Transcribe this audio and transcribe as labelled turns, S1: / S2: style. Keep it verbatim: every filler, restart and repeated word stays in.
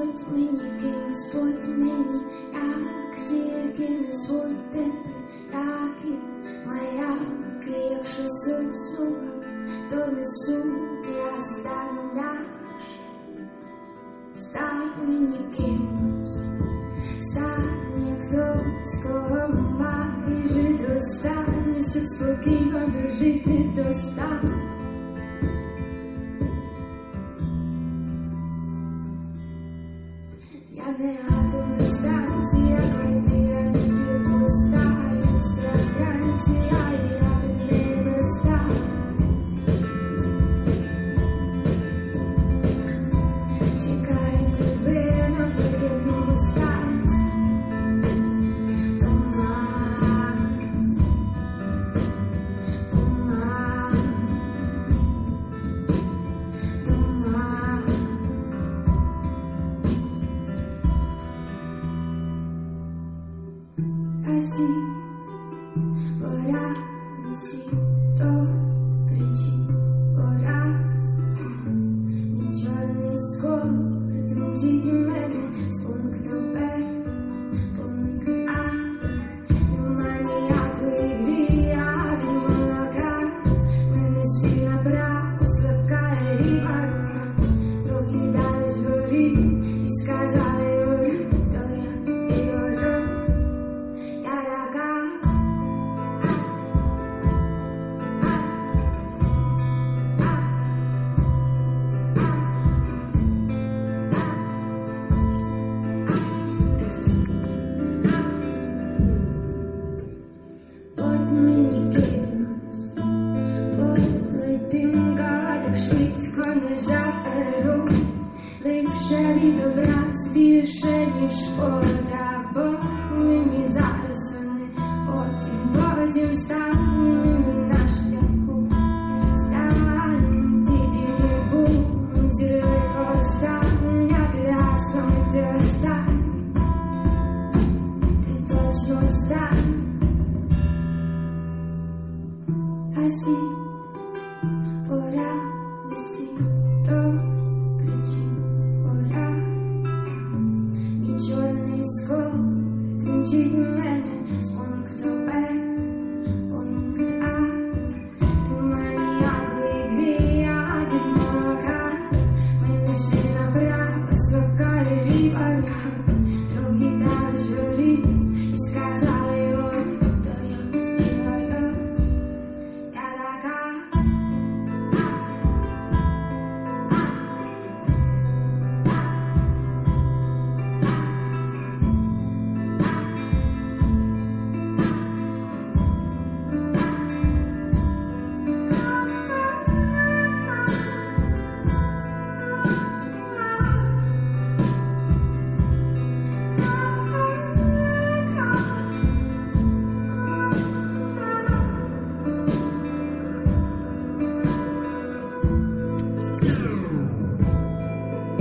S1: будь мені кимось, будь мені, як тільки не звуть тебе, як і маяки, якщо суть слова, то не суть, я стану наш. Стань мені кимось, стань як хтось, кого майже достатньо, щоб спокійно дожити до стану. Я не атомна станція, квартира не пуста, люстра Франція, і я від неї достала. Чекаю тебе на паркетному станції. Дома, дома, дома. Гасіть, пора, несіть, то кричить, пора. Мій чорний скор тремтить у мене з пункту Б, пункт А. Нема ніякої грі, а від молока. Мене сильна брава, слабка ріва рука. Трохи далі згорі і сказали горі, то я і горю. Будь мені кимось, полетинка, так швидко не заберу. Липше відобраз більше, ніж так Бог мені зараз, а не потім, потім стань мені на шляху. Стань, підійми бум, зірви повстання, під гаслами ти остань. Ти точно стань. Гасіть, пора, несіть, то кричить, пора. Мій чорний скор тремтить мене.